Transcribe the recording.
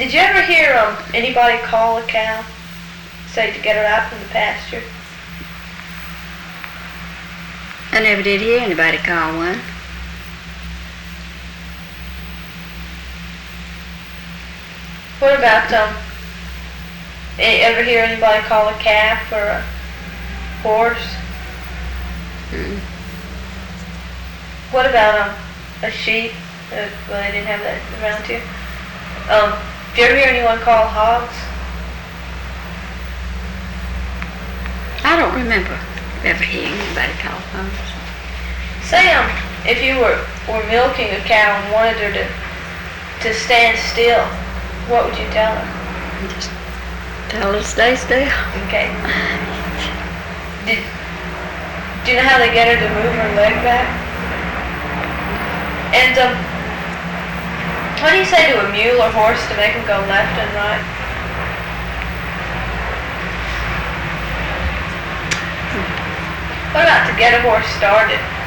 Did you ever hear anybody call a cow, say to get her out from the pasture? I never did hear anybody call one. What about ever hear anybody call a calf or a horse? Mm. What about a sheep? Well, they didn't have that around here. Did you ever hear anyone call hogs? I don't remember ever hearing anybody call one. Say if you were milking a cow and wanted her to stand still, what would you tell her? Just tell her to stay still. Okay. Do you know how they get her to move her leg back? And what do you say to a mule or horse to make them go left and right? What about to get a horse started?